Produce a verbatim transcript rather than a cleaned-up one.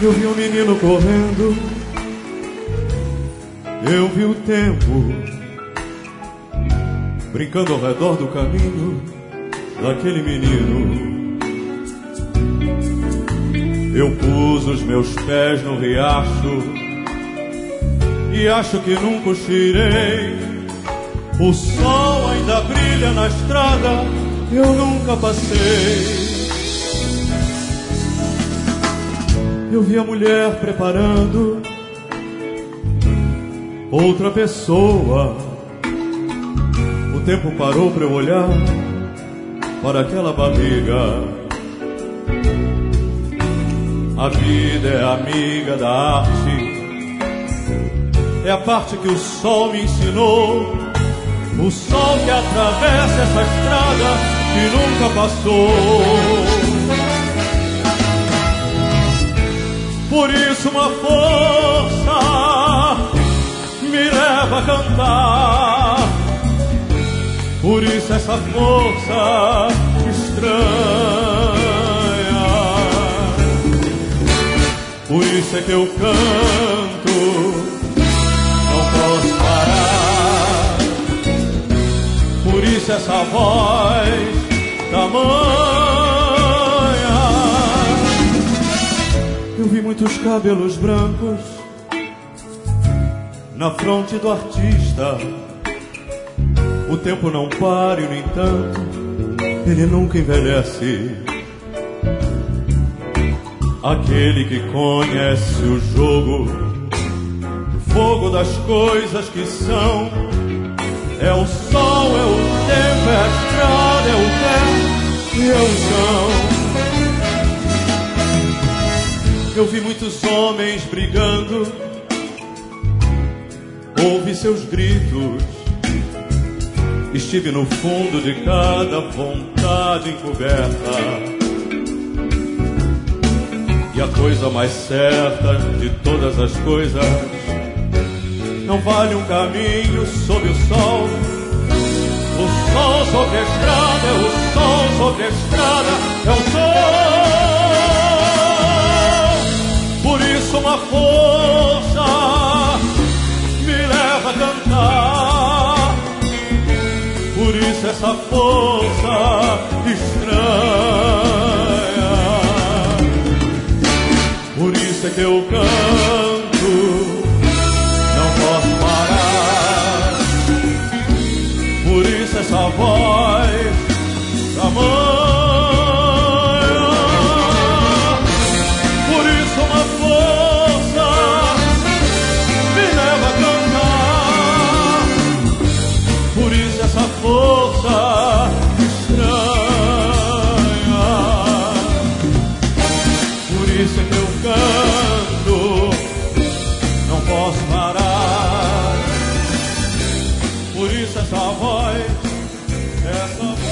Eu vi um menino correndo, eu vi o tempo brincando ao redor do caminho daquele menino. Eu pus os meus pés no riacho e acho que nunca os tirei. O sol ainda brilha na estrada, eu nunca passei. Eu vi a mulher preparando outra pessoa. O tempo parou para eu olhar para aquela barriga. A vida é amiga da arte, é a parte que o sol me ensinou. O sol que atravessa essa estrada que nunca passou. Por isso uma força me leva a cantar. Por isso essa força estranha. Por isso é que eu canto, não posso parar. Por isso essa voz tamanha. Eu vi muitos cabelos brancos na fronte do artista. O tempo não para e, no entanto, ele nunca envelhece. Aquele que conhece o jogo, o fogo das coisas que são. É o sol, é o tempo, é a estrada, é o pé e é o chão. Eu vi muitos homens brigando, ouvi seus gritos. Estive no fundo de cada vontade encoberta. E a coisa mais certa de todas as coisas, não vale um caminho sob o sol. O sol sobre a estrada, é o sol sobre a estrada, é o sol. Por isso uma força me leva a cantar. Por isso essa força estranha. Por isso é que eu canto, não posso parar. Por isso essa voz tamanha. Por isso uma força me leva a cantar. Por isso essa força estranha. Por isso é que eu canto, não posso parar. Por isso essa voz, essa voz